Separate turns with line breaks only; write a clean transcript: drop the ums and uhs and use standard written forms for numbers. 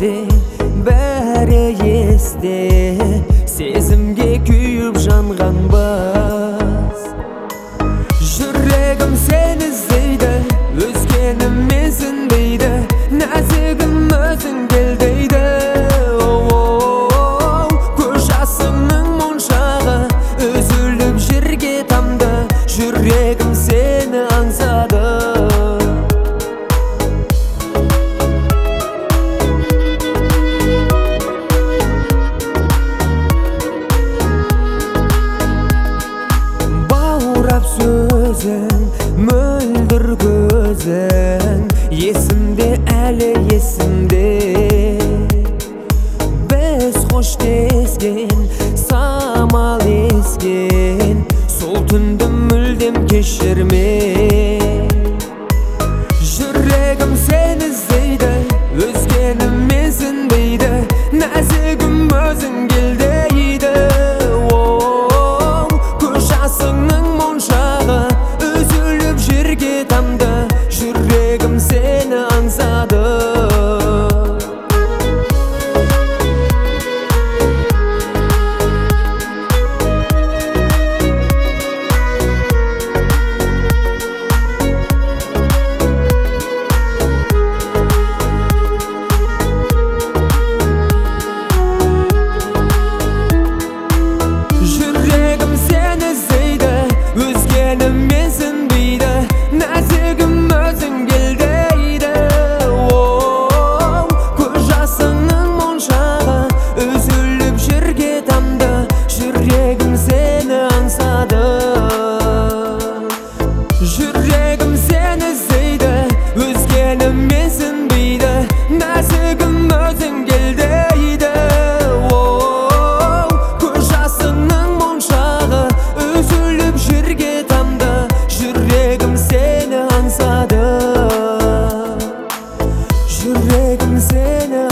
esте, бәрі есте, сезімге күйіп жанғанбыз. Жүрегім сені іздейді, өзгені менсінбейді, нәзігім өзің кел дейді. Көз жасыңның моншағы үзіліп жерге тамды, жүрегім сені аңсады. Сөзің, мөлдір көзің, есімде, әлі есімде. Біз қоштескен, самал ескен, сол түнді мүлдем кешірме. Жүрегім сені іздейді, өзгені менсінбейді, нәзігім өзің кел дейді. Көз жасыңның моншағы үзіліп жерге тамды, жүрегім сені аңсады. Жүрегім сені іздейді, өзгені менсінбейді, нәзігім өзің кел дейді. Көз жасыңның моншағы үзіліп жерге тамды, жүрегім сені аңсады. Жүрегім сені іздейді, өзгені менсінбейді, нәзігім өзің кел дейді. Көз жасыңның моншағы үзіліп жерге тамды, жүрегім сені аңсады. Жүрегім сені